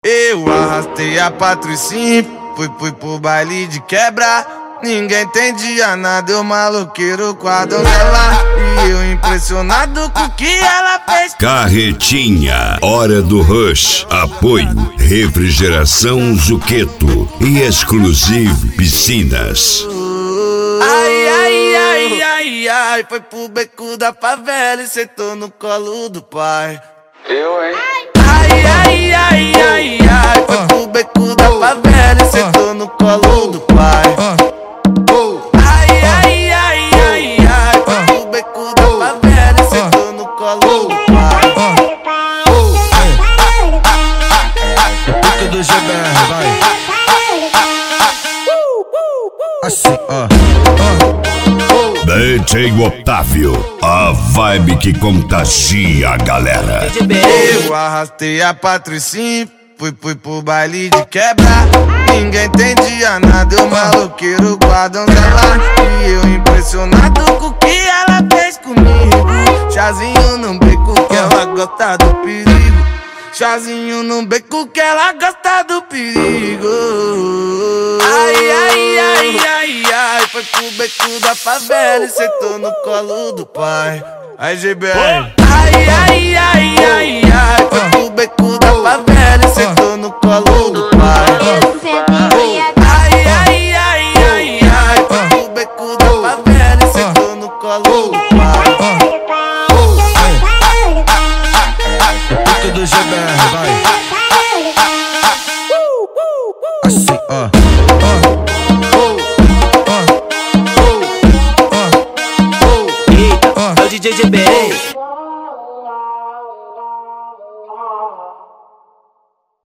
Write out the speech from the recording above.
Eu arrastei a Patricinha, fui pro baile de quebra. Ninguém entendia nada, eu maloqueiro com a donzela. E eu impressionado com o que ela fez. Carretinha, hora do rush. Apoio, refrigeração Zuccheto e exclusivo piscinas. Ai, ai, ai, ai, ai, foi pro beco da favela e sentou no colo do pai. Eu, hein? Ai, ai, ai, ai, ai, foi pro beco da favela e sentou no colo do pai. Ai, ai, ai, ai, ai, foi pro beco da favela e sentou no colo do pai. Pique do GBR, vai. Assim, DJ Otávio, a vibe que contagia a galera. Eu arrastei a Patricinha, fui pro baile de quebra. Ninguém entendia nada, eu maloqueiro com a donzela. E eu impressionado com o que ela fez comigo. Chazinho no beco que ela gosta do perigo. Chazinho no beco que ela gosta do perigo. Ai, ai, ai, ai, ai, foi pro beco da favela e sentou no colo do pai. Aí, GBR. Ai, ai, ai, ai, ai, foi pro beco da favela e sentou no colo do pai. Ai, ai, ai, ai, ai, foi pro beco da favela e sentou no colo do pai. pique do GBR, vai. Assim, É o DJ GBR.